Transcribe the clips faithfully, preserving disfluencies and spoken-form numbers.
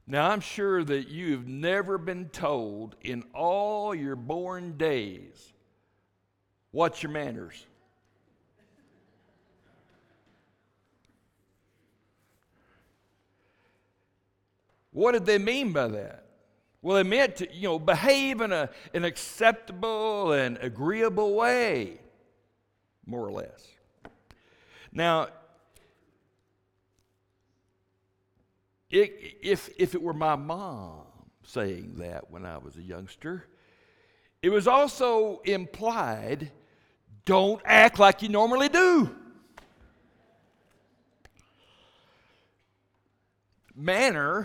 Now, I'm sure that you've never been told in all your born days, what's your manners? What did they mean by that? Well, they meant to, you know, behave in a, an acceptable and agreeable way, more or less. Now, it, if, if it were my mom saying that when I was a youngster, it was also implied, don't act like you normally do. Manner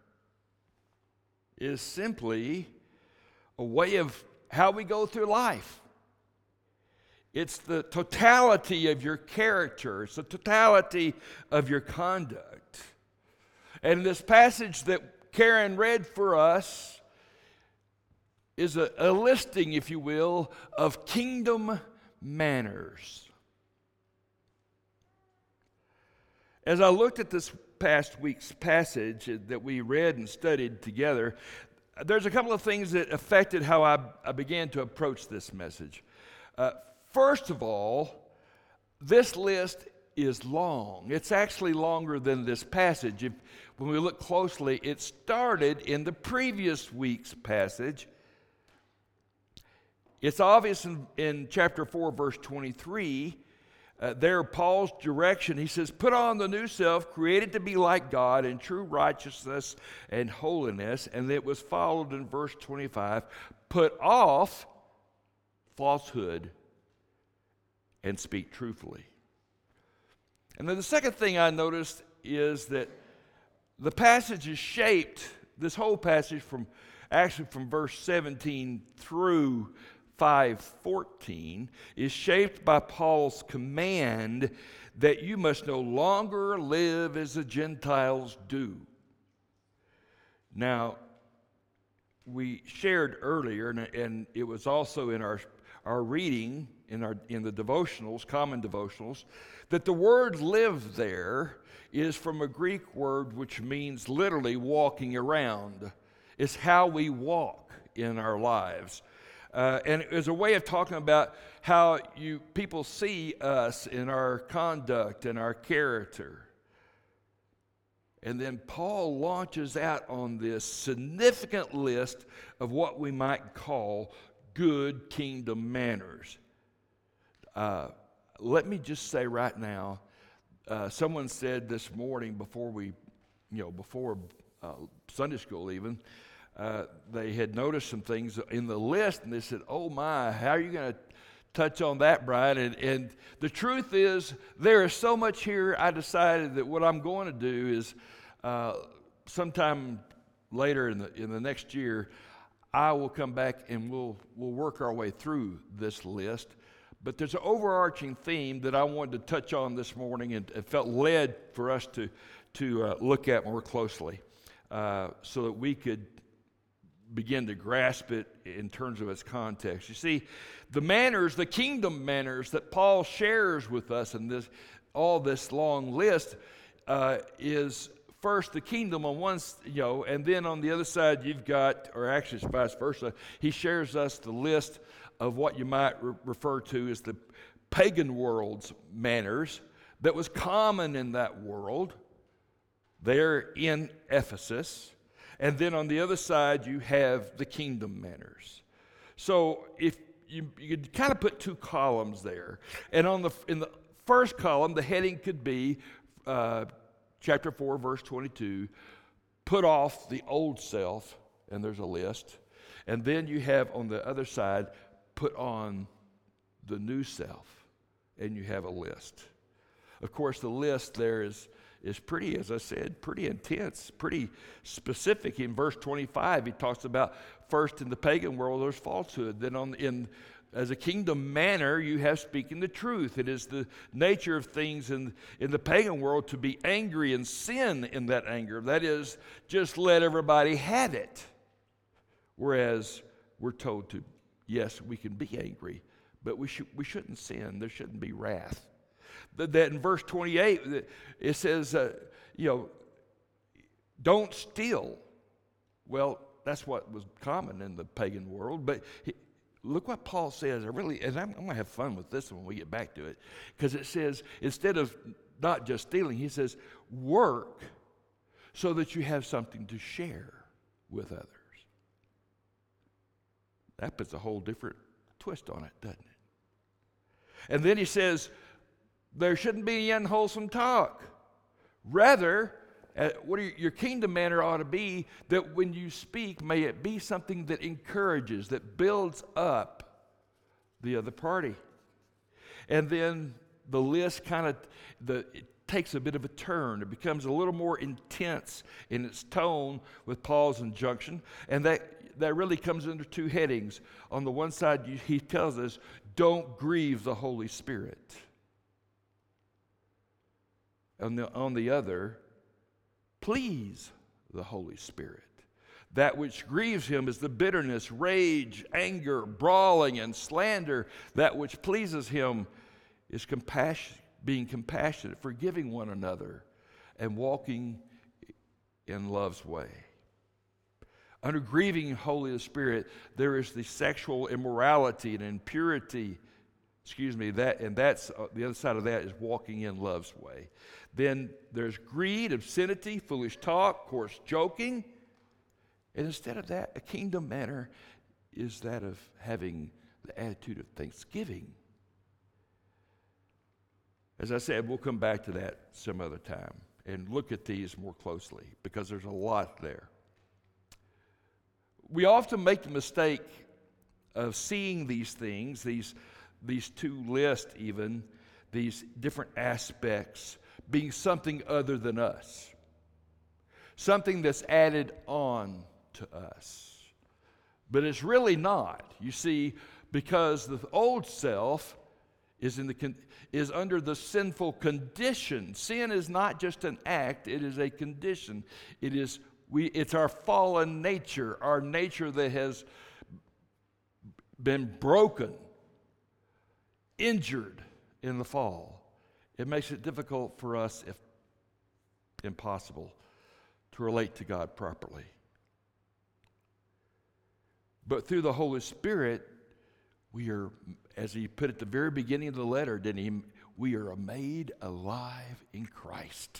is simply a way of how we go through life. It's the totality of your character. It's the totality of your conduct. And this passage that Karen read for us is a, a listing, if you will, of kingdom manners. As I looked at this past week's passage that we read and studied together, there's a couple of things that affected how I, I began to approach this message. Uh, first of all, this list is long. It's actually longer than this passage. If, when we look closely, it started in the previous week's passage. It's obvious in, in chapter four, verse twenty-three. Uh, there, Paul's direction, he says, put on the new self, created to be like God in true righteousness and holiness. And it was followed in verse twenty-five, put off falsehood and speak truthfully. And then the second thing I noticed is that the passage is shaped, this whole passage from actually from verse seventeen through five fourteen is shaped by Paul's command that you must no longer live as the Gentiles do. Now, we shared earlier, and, and it was also in our, our reading, in, our, in the devotionals, common devotionals, that the word live there is from a Greek word which means literally walking around. It's how we walk in our lives. Uh, and it was a way of talking about how you people see us in our conduct and our character. And then Paul launches out on this significant list of what we might call good kingdom manners. Uh, let me just say right now, uh, someone said this morning before we, you know, before uh, Sunday school even, Uh, they had noticed some things in the list, and they said, oh my, how are you going to touch on that, Brian? And, and the truth is, there is so much here, I decided that what I'm going to do is uh, sometime later in the in the next year, I will come back and we'll, we'll work our way through this list. But there's an overarching theme that I wanted to touch on this morning and it felt led for us to, to uh, look at more closely uh, so that we could begin to grasp it in terms of its context. You see, the manners, the kingdom manners that Paul shares with us in this, all this long list, uh, is first the kingdom on one, you know, and then on the other side you've got, or actually it's vice versa, he shares us the list of what you might re- refer to as the pagan world's manners that was common in that world there in Ephesus. And then on the other side, you have the kingdom manners. So if you, you could kind of put two columns there. And on the in the first column, the heading could be uh, chapter four, verse twenty-two, put off the old self, and there's a list. And then you have on the other side, put on the new self, and you have a list. Of course, the list there is is pretty, as I said, pretty intense, pretty specific. In verse twenty-five, he talks about first in the pagan world there's falsehood. Then on in as a kingdom manner, you have speaking the truth. It is the nature of things in, in the pagan world to be angry and sin in that anger. That is, just let everybody have it. Whereas we're told to, yes, we can be angry, but we should we shouldn't sin. There shouldn't be wrath. That in verse twenty-eight, it says, uh, you know, don't steal. Well, that's what was common in the pagan world. But he, look what Paul says. I really, and I'm, I'm going to have fun with this when we get back to it. Because it says, instead of not just stealing, he says, work so that you have something to share with others. That puts a whole different twist on it, doesn't it? And then he says, there shouldn't be any unwholesome talk. Rather, uh, what your, your kingdom manner ought to be that when you speak, may it be something that encourages, that builds up the other party. And then the list kind of, the it takes a bit of a turn. It becomes a little more intense in its tone with Paul's injunction. And that, that really comes under two headings. On the one side, you, he tells us, don't grieve the Holy Spirit. On the, on the other, please the Holy Spirit. That which grieves him is the bitterness, rage, anger, brawling, and slander. That which pleases him is compassion, being compassionate, forgiving one another, and walking in love's way. Under grieving Holy Spirit, there is the sexual immorality and impurity. Excuse me, that and that's uh, the other side of that is walking in love's way. Then there's greed, obscenity, foolish talk, coarse joking. And instead of that, a kingdom manner is that of having the attitude of thanksgiving. As I said, we'll come back to that some other time and look at these more closely because there's a lot there. We often make the mistake of seeing these things, these, these two lists even, these different aspects, being something other than us, something that's added on to us. But it's really not. You see, because the old self is in the is under the sinful condition. Sin is not just an act, it is a condition. It is we it's our fallen nature, our nature that has been broken, injured in the fall. It makes it difficult for us, if impossible, to relate to God properly. But through the Holy Spirit, we are, as he put at the very beginning of the letter, didn't he? We are made alive in Christ.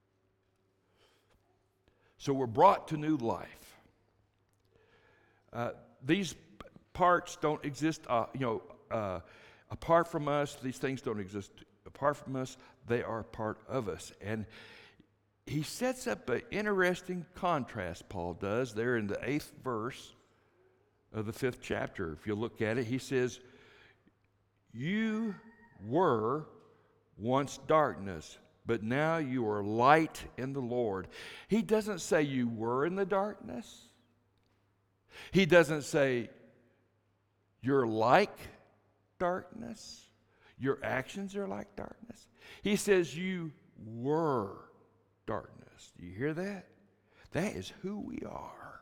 So we're brought to new life. Uh, these parts don't exist, uh, you know, uh, apart from us. These things don't exist apart from us. They are part of us. And he sets up an interesting contrast, Paul does, there in the eighth verse of the fifth chapter. If you look at it, he says, you were once darkness, but now you are light in the Lord. He doesn't say you were in the darkness. He doesn't say you're like darkness. Your actions are like darkness. He says you were darkness. Do you hear that? That is who we are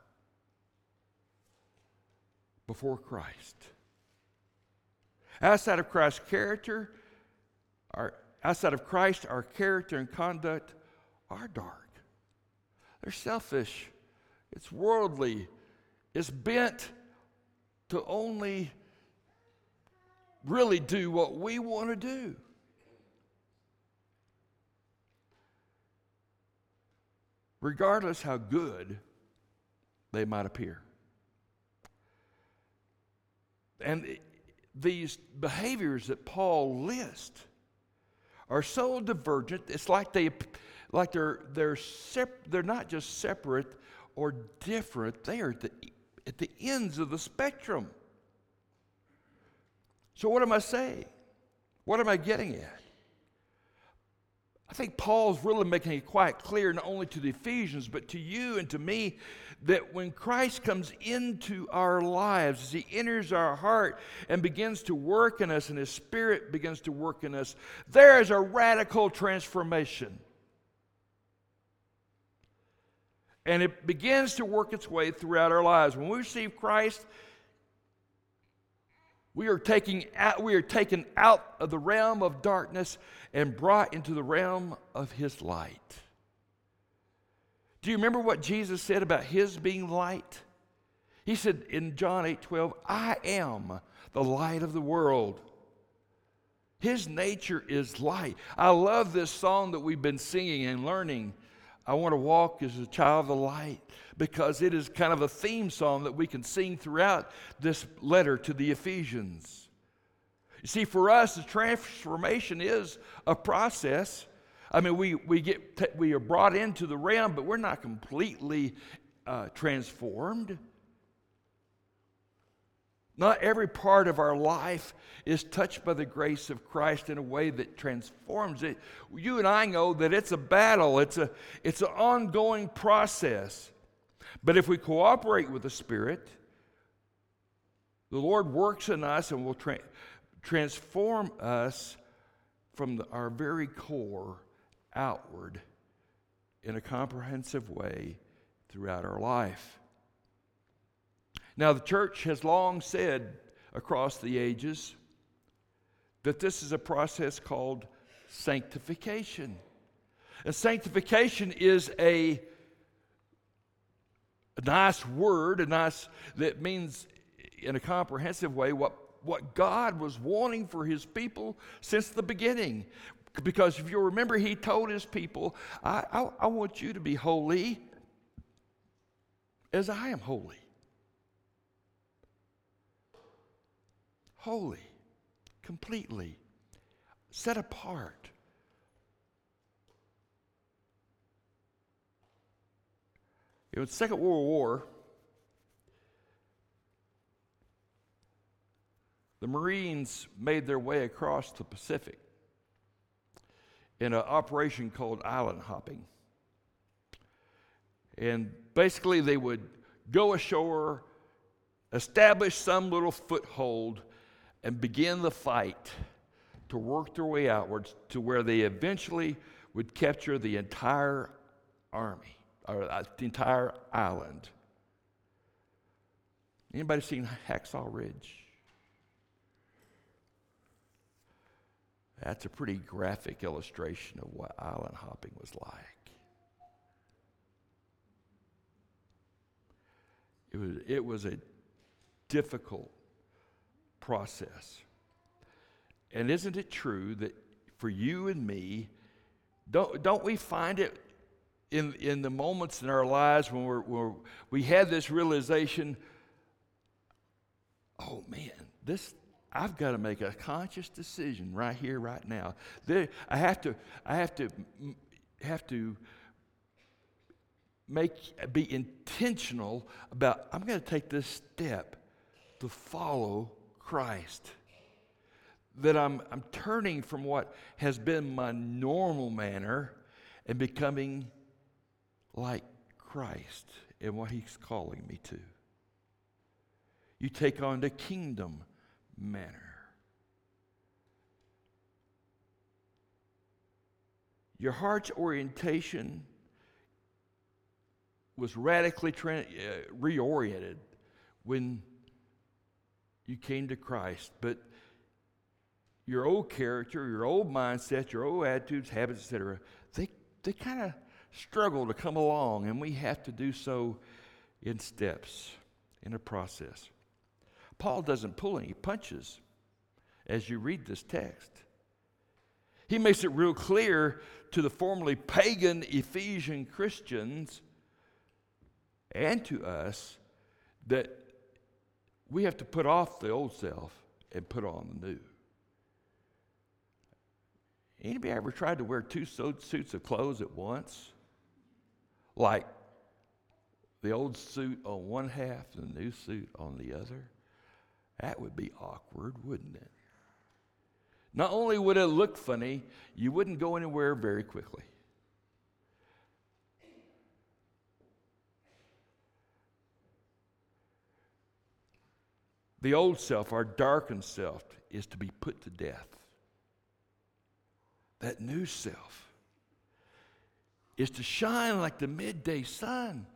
before Christ. Outside of Christ's character, our, outside of Christ, our character and conduct are dark. They're selfish. It's worldly. It's bent to only really do what we want to do. Regardless how good they might appear. And these behaviors that Paul lists are so divergent. It's like they, like they're they're sep- they're not just separate or different. They are at the, at the ends of the spectrum. So what am I saying? What am I getting at? I think Paul's really making it quite clear, not only to the Ephesians, but to you and to me, that when Christ comes into our lives, as he enters our heart and begins to work in us, and his Spirit begins to work in us, there is a radical transformation. And it begins to work its way throughout our lives. When we receive Christ, we are taking out, we are taken out of the realm of darkness and brought into the realm of his light. Do you remember what Jesus said about his being light? He said in John eight twelve, I am the light of the world. His nature is light. I love this song that we've been singing and learning. I want to walk as a child of the light, because it is kind of a theme song that we can sing throughout this letter to the Ephesians. You see, for us, the transformation is a process. I mean, we, we, get t- we are brought into the realm, but we're not completely uh, transformed. Not every part of our life is touched by the grace of Christ in a way that transforms it. You and I know that it's a battle. It's a, it's an ongoing process. But if we cooperate with the Spirit, the Lord works in us and will tra- transform us from the, our very core outward in a comprehensive way throughout our life. Now, the church has long said across the ages that this is a process called sanctification. And sanctification is a, a nice word, a nice that means in a comprehensive way what, what God was wanting for his people since the beginning. Because if you remember, he told his people, I, I, I want you to be holy as I am holy. Holy, completely, set apart. In the Second World War, the Marines made their way across the Pacific in an operation called island hopping. And basically they would go ashore, establish some little foothold, and begin the fight to work their way outwards to where they eventually would capture the entire army, or the entire island. Anybody seen Hacksaw Ridge? That's a pretty graphic illustration of what island hopping was like. It was, it was a difficult process. And isn't it true that for you and me, don't, don't we find it in, in the moments in our lives when we're, we're, we have this realization, oh man, this I've got to make a conscious decision right here, right now. There, I have to, I have to, have to make, be intentional about, I'm going to take this step to follow Christ. That I'm, I'm turning from what has been my normal manner and becoming like Christ in what he's calling me to. You take on the kingdom manner. Your heart's orientation was radically tra- uh, reoriented when you came to Christ, but your old character, your old mindset, your old attitudes, habits, et cetera, they, they kind of struggle to come along, and we have to do so in steps, in a process. Paul doesn't pull any punches as you read this text. He makes it real clear to the formerly pagan Ephesian Christians and to us that we have to put off the old self and put on the new. Anybody ever tried to wear two suits of clothes at once? Like the old suit on one half and the new suit on the other? That would be awkward, wouldn't it? Not only would it look funny, you wouldn't go anywhere very quickly. The old self, our darkened self, is to be put to death. That new self is to shine like the midday sun.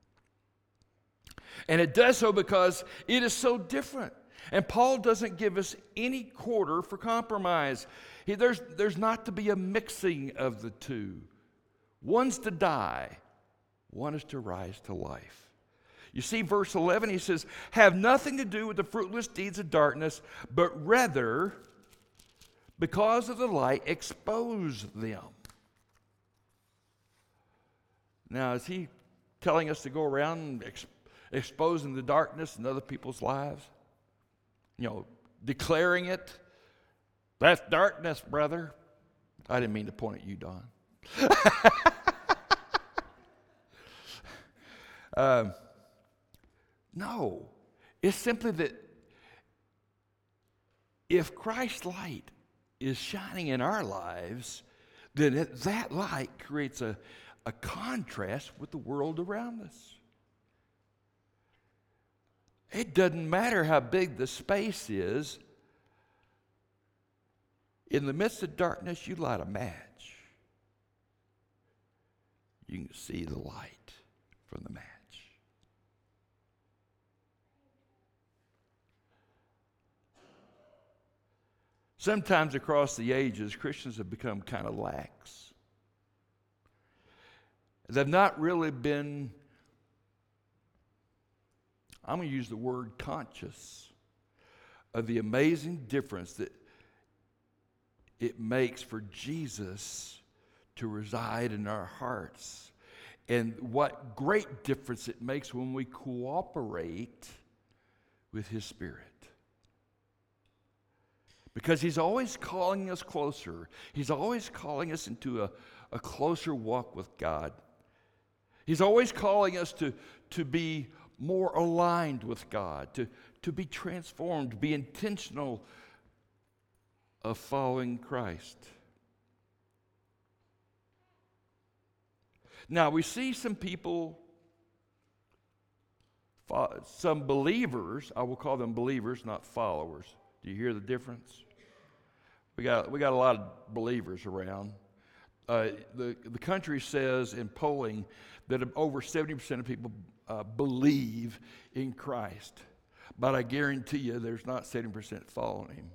And it does so because it is so different. And Paul doesn't give us any quarter for compromise. He, there's, there's not to be a mixing of the two. One's to die, One is to rise to life. You see, verse eleven, he says, have nothing to do with the fruitless deeds of darkness, but rather, because of the light, expose them. Now, is he telling us to go around ex- exposing the darkness in other people's lives? You know, declaring it? That's darkness, brother. I didn't mean to point at you, Don. um, no, it's simply that if Christ's light is shining in our lives, then it, that light creates a, a contrast with the world around us. It doesn't matter how big the space is. In the midst of darkness, you light a match. You can see the light from the match. Sometimes across the ages, Christians have become kind of lax. They've not really been, I'm going to use the word conscious, of the amazing difference that it makes for Jesus to reside in our hearts. And what great difference it makes when we cooperate with His Spirit. Because He's always calling us closer. He's always calling us into a, a closer walk with God. He's always calling us to, to be more aligned with God, to, to be transformed, to be intentional of following Christ. Now, we see some people, some believers, I will call them believers, not followers. Do you hear the difference? We got we got a lot of believers around. Uh, the the country says in polling that over seventy percent of people uh, believe in Christ, but I guarantee you, there's not seventy percent following Him.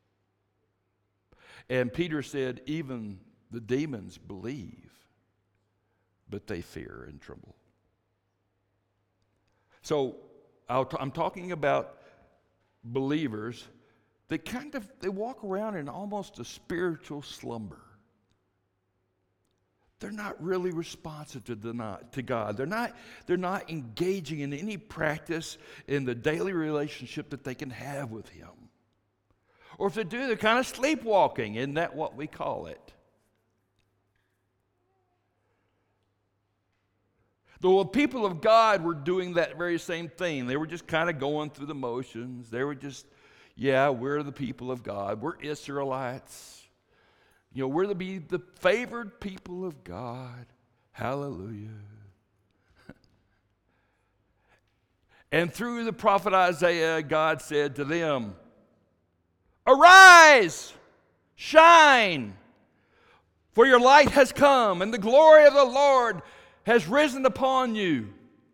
And Peter said, even the demons believe, but they fear and tremble. So I'll t- I'm talking about believers. They kind of, they walk around in almost a spiritual slumber. They're not really responsive to, the, to God. They're not, they're not engaging in any practice in the daily relationship that they can have with Him. Or if they do, they're kind of sleepwalking. Isn't that what we call it? The people of God were doing that very same thing. They were just kind of going through the motions. They were just, yeah, we're the people of God. We're Israelites. You know, we're to be the favored people of God. Hallelujah. And through the prophet Isaiah, God said to them, arise, shine, for your light has come, and the glory of the Lord has risen upon you.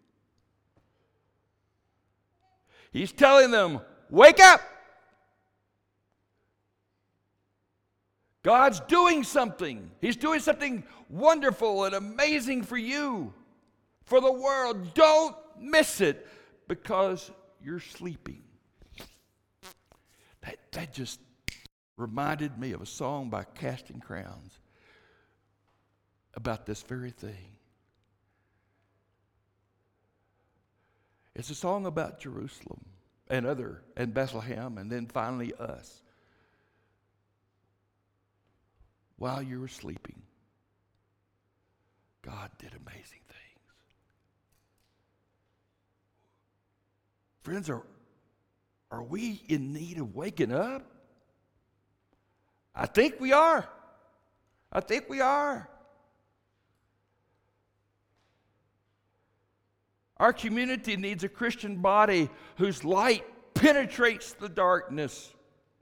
He's telling them, wake up. God's doing something. He's doing something wonderful and amazing for you, for the world. Don't miss it because you're sleeping. That, that just reminded me of a song by Casting Crowns about this very thing. It's a song about Jerusalem and other, and Bethlehem, and then finally us. While you were sleeping, God did amazing things. Friends, are, are we in need of waking up? I think we are. I think we are. Our community needs a Christian body whose light penetrates the darkness.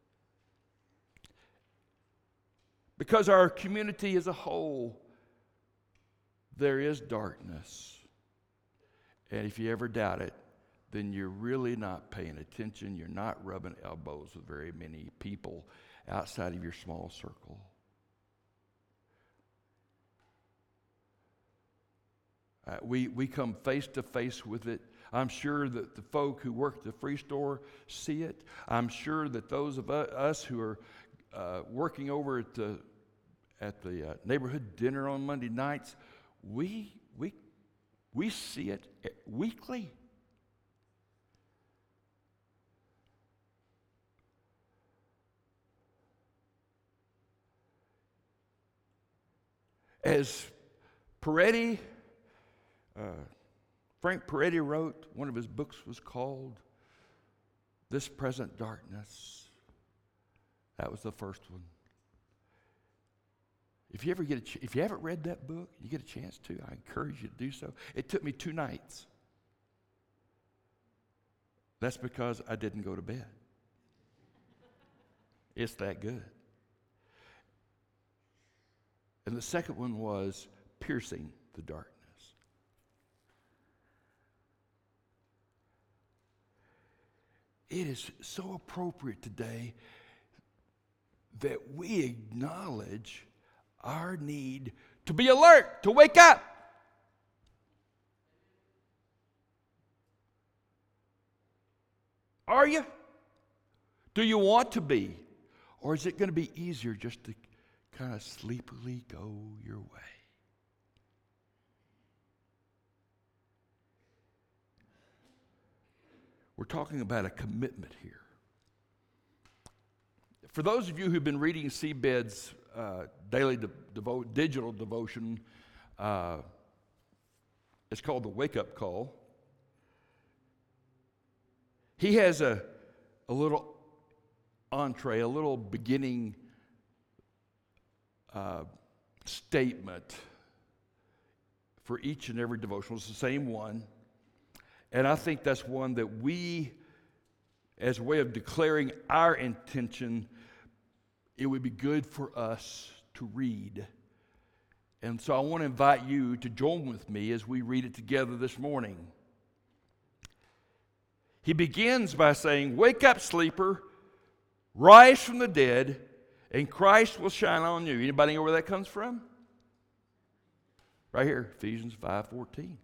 Because our community as a whole, there is darkness. And if you ever doubt it, then you're really not paying attention. You're not rubbing elbows with very many people outside of your small circle. Uh, we, we come face to face with it. I'm sure that the folk who work at the free store see it. I'm sure that those of us who are uh, working over at the at the uh, neighborhood dinner on Monday nights, we we we see it weekly. As Peretti, uh, Frank Peretti wrote, one of his books was called This Present Darkness. That was the first one. If you ever get a ch- if you haven't read that book, you get a chance to, I encourage you to do so. It took me two nights. That's because I didn't go to bed. It's that good. And the second one was Piercing the Darkness. It is so appropriate today that we acknowledge our need to be alert, to wake up. Are you? Do you want to be? Or is it going to be easier just to kind of sleepily go your way? We're talking about a commitment here. For those of you who've been reading Seabed's uh, daily de- devo- digital devotion, uh, it's called the Wake Up Call. He has a, a little entree, a little beginning uh, statement for each and every devotional. It's the same one. And I think that's one that we, as a way of declaring our intention, it would be good for us to read. And so I want to invite you to join with me as we read it together this morning. He begins by saying, "Wake up, sleeper, rise from the dead, and Christ will shine on you." Anybody know where that comes from? Right here, Ephesians five fourteen.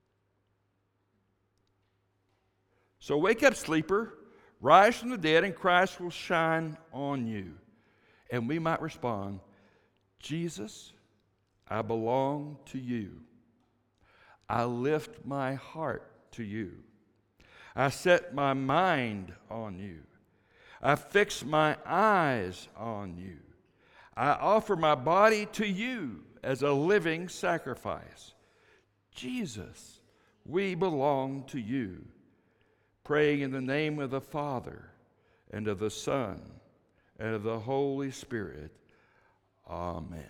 So wake up, sleeper, rise from the dead, and Christ will shine on you. And we might respond, "Jesus, I belong to you. I lift my heart to you. I set my mind on you. I fix my eyes on you. I offer my body to you as a living sacrifice. Jesus, we belong to you." Praying in the name of the Father, and of the Son, and of the Holy Spirit. Amen.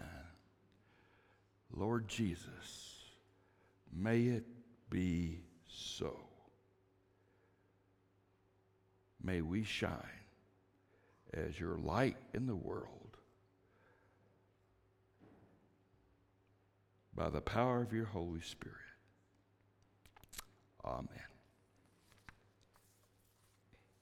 Lord Jesus, may it be so. May we shine as your light in the world by the power of your Holy Spirit. Amen.